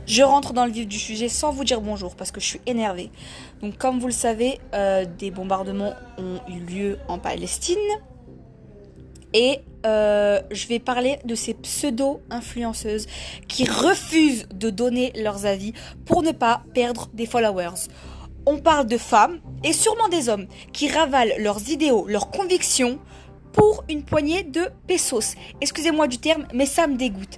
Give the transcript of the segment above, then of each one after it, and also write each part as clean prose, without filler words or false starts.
Je rentre dans le vif du sujet sans vous dire bonjour parce que je suis énervée. Donc comme vous le savez, des bombardements ont eu lieu en Palestine. Et je vais parler de ces pseudo-influenceuses qui refusent de donner leurs avis pour ne pas perdre des followers. On parle de femmes et sûrement des hommes qui ravalent leurs idéaux, leurs convictions pour une poignée de pesos. Excusez-moi du terme, mais ça me dégoûte.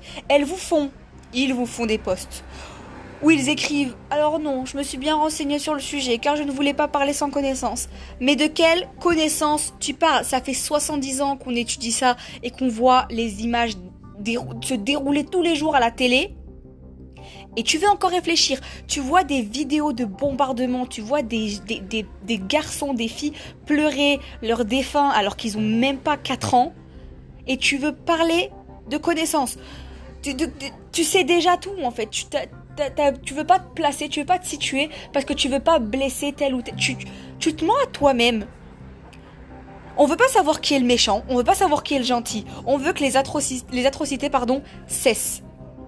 Ils vous font des posts où ils écrivent « Alors non, je me suis bien renseignée sur le sujet car je ne voulais pas parler sans connaissance. » Mais de quelle connaissance tu parles? Ça fait 70 ans qu'on étudie ça et qu'on voit les images se dérouler tous les jours à la télé. Et tu veux encore réfléchir. Tu vois des vidéos de bombardement, tu vois des garçons, des filles pleurer leurs défunts alors qu'ils ont même pas 4 ans. Et tu veux parler de connaissance. Tu sais déjà tout en fait. Tu veux pas te placer, tu veux pas te situer parce que tu veux pas blesser tel ou tel. Tu te mens à toi-même. On veut pas savoir qui est le méchant, on veut pas savoir qui est le gentil. On veut que les atrocités cessent.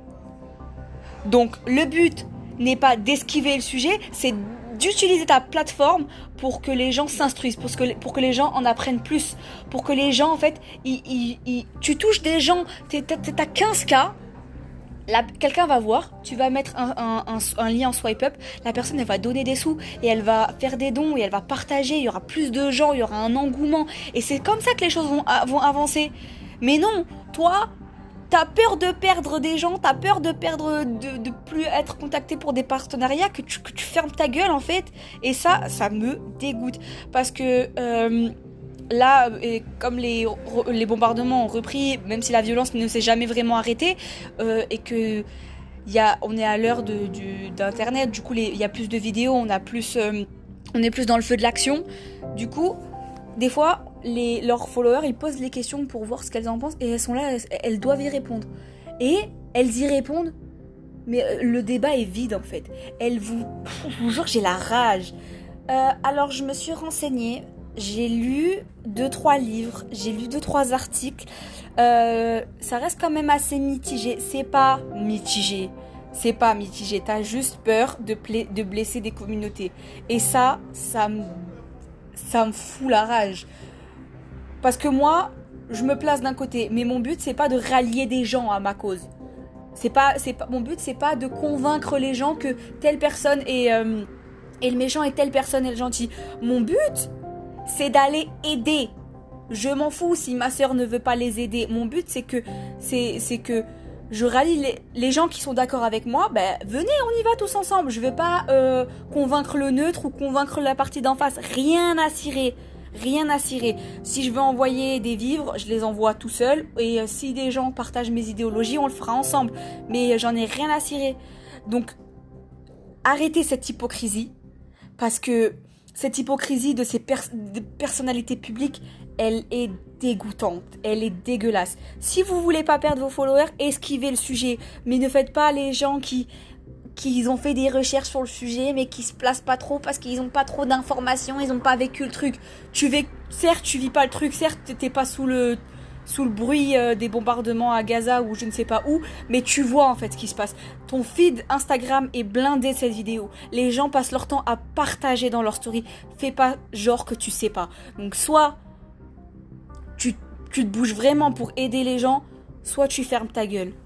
Donc le but n'est pas d'esquiver le sujet, c'est d'utiliser ta plateforme pour que les gens s'instruisent, pour que les gens en apprennent plus, pour que les gens en fait, tu touches des gens, t'as 15K. Là, quelqu'un va voir, tu vas mettre un lien en swipe up, la personne elle va donner des sous et elle va faire des dons et elle va partager, il y aura plus de gens, il y aura un engouement et c'est comme ça que les choses vont avancer. Mais non, toi, t'as peur de perdre des gens, t'as peur de perdre, de plus être contacté pour des partenariats, que tu fermes ta gueule en fait. Et ça me dégoûte parce que là, et comme les bombardements ont repris, même si la violence ne s'est jamais vraiment arrêtée, et que on est à l'heure d'internet, du coup il y a plus de vidéos, on est plus dans le feu de l'action. Du coup, des fois, leurs followers, ils posent les questions pour voir ce qu'elles en pensent et elles sont là, elles doivent y répondre. Et elles y répondent, mais le débat est vide en fait. Je vous jure, j'ai la rage. Alors je me suis renseignée. J'ai lu 2-3 livres, j'ai lu 2-3 articles. Ça reste quand même assez mitigé. C'est pas mitigé. T'as juste peur de blesser des communautés. Et ça me fout la rage. Parce que moi, je me place d'un côté. Mais mon but, c'est pas de rallier des gens à ma cause. Mon but, c'est pas de convaincre les gens que telle personne est le méchant et telle personne est le gentil. Mon but, c'est d'aller aider. Je m'en fous si ma sœur ne veut pas les aider. Mon but, c'est que je rallie les gens qui sont d'accord avec moi. Ben, venez, on y va tous ensemble. Je veux pas convaincre le neutre ou convaincre la partie d'en face. Rien à cirer. Si je veux envoyer des vivres, je les envoie tout seul. Et si des gens partagent mes idéologies, on le fera ensemble. Mais j'en ai rien à cirer. Donc, arrêtez cette hypocrisie. Parce que cette hypocrisie de ces personnalités publiques, elle est dégoûtante, elle est dégueulasse. Si vous voulez pas perdre vos followers, esquivez le sujet. Mais ne faites pas les gens qui ont fait des recherches sur le sujet, mais qui se placent pas trop parce qu'ils ont pas trop d'informations, ils ont pas vécu le truc. Certes, tu vis pas le truc, certes, t'es pas sous le bruit des bombardements à Gaza ou je ne sais pas où, mais tu vois en fait ce qui se passe. Ton feed Instagram est blindé de cette vidéo. Les gens passent leur temps à partager dans leur story. Fais pas genre que tu sais pas. Donc soit tu te bouges vraiment pour aider les gens, soit tu fermes ta gueule.